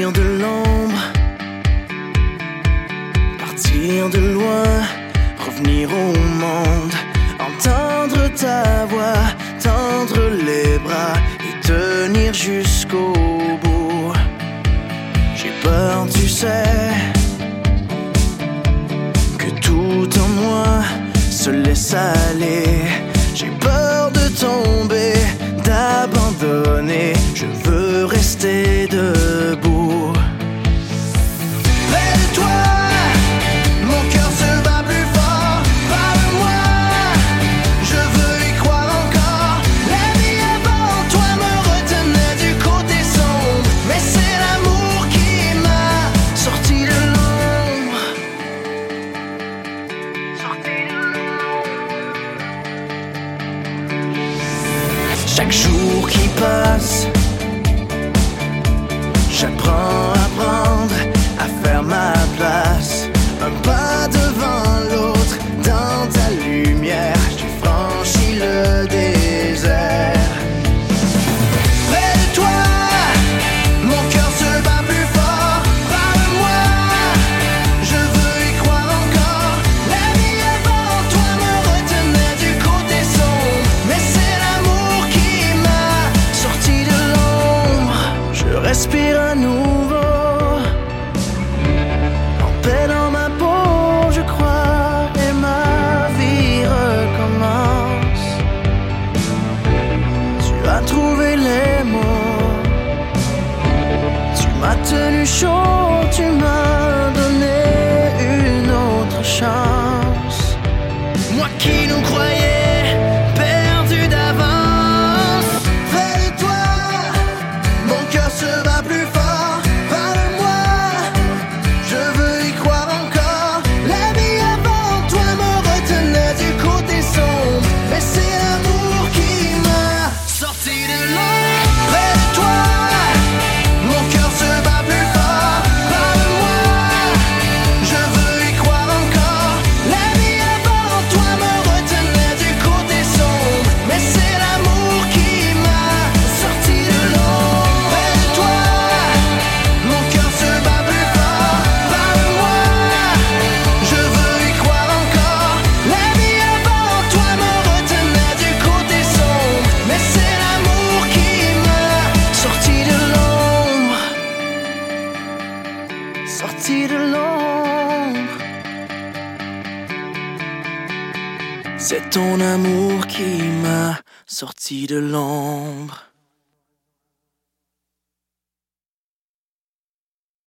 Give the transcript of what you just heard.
sortir de l'ombre, partir de loin, revenir au monde, entendre ta voix, tendre les bras et tenir jusqu'au bout. J'ai peur, tu sais, que tout en moi se laisse aller. J'ai peur de tomber, d'abandonner. Je veux rester debout. Près de toi, mon cœur se bat plus fort. Parle-moi, je veux y croire encore. La vie avant toi me retenait du côté sombre, mais c'est l'amour qui m'a sorti de l'ombre. Chaque jour qui passe, j'apprends à prendre, à faire ma place. Un pas devant l'autre, dans ta lumière, j'ai franchi le désert. Près de toi, mon cœur se bat plus fort. Parle-moi, je veux y croire encore. La vie avant toi me retenait du côté sombre, mais c'est l'amour qui m'a sorti de l'ombre. Je respire à nouveau, en paix dans ma peau, je crois, et ma vie recommence. Tu as trouvé les mots, tu m'as tenu chaud, tu m'as donné une autre chance. Moi qui nous croyais perdus d'avance. Près de toi, mon cœur se bat plus fort. Parle-moi, je veux y croire encore. La vie avant toi me retenait du côté sombre, mais c'est l'amour qui m'a sorti de l'ombre. Près de toi, mon cœur se bat plus fort. Parle-moi, je veux y croire encore. La vie avant toi me retenait du côté sombre, mais c'est l'amour qui m'a sorti de l'ombre. Près de toi, mon cœur se bat plus fort. Parle-moi, je veux y croire encore. La vie avant toi me retenait du côté sombre, mais c'est l'amour qui m'a sorti de l'ombre. Sorti de l'ombre. C'est ton amour qui m'a sorti de l'ombre.